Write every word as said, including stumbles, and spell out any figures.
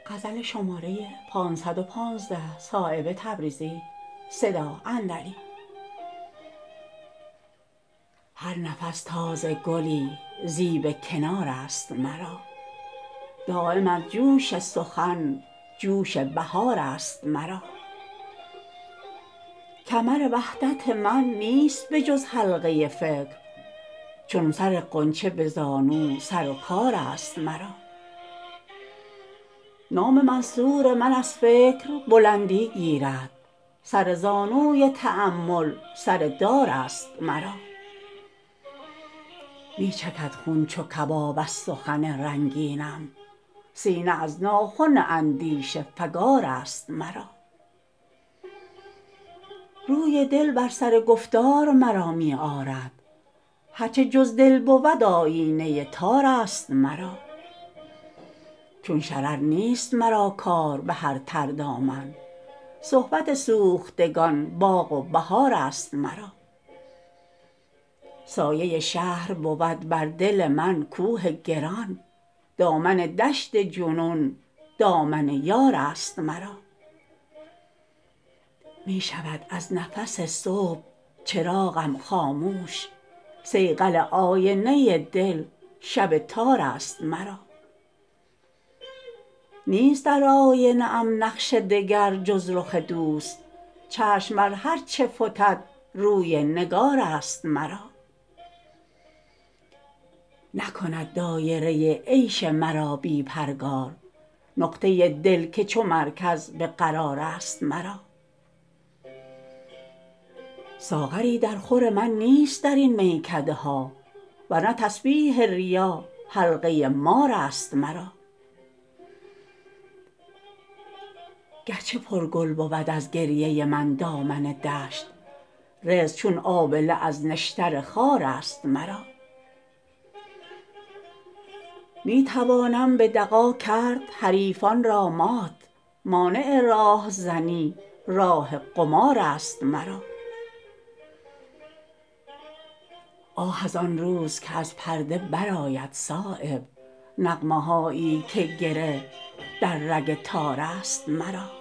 هر نفس تازه گلی زیب کنارست مرا دایم از جوش سخن جوش بهارست مرا کمر وحدت من نیست به جز حلقه فکر چون سر غنچه به زانو سر و کارست مرا نام منصور من از فکر بلندی گیرد سر زانوی تأمل سر دارست مرا می چکد خون چو کباب از سخن رنگینم سینه از ناخن اندیشه فگارست مرا روی دل بر سر گفتار مرا می آرد هر چه جز دل بود آیینه تارست مرا چون شرر نیست مرا کار به هر تردامن صحبت سوختگان باغ و بهارست مرا سایه شهر بود بر دل من کوه گران دامن دشت جنون دامن یارست مرا می شود از نفس صبح چراغم خاموش صیقل آینه دل شب تارست مرا نیست در آینه ام نقش دگر جز رخ دوست چشم بر هر چه فتد روی نگارست مرا نکند دایره عیش مرا بی پرگار نقطه دل که چو مرکز به قرارست مرا ساغری در خور من نیست درین میکده ها ورنه تسبیح ریا حلقه مارست مرا گرچه پر گل بود از گریه من دامن دشت رزق چون آبله از نشتر خارست مرا می توانم به دغا کرد حریفان را مات مانع راهزنی راه قمارست مرا آه ازان روز که از پرده برآید صایب نغمه هایی که گره در رگ تارست مرا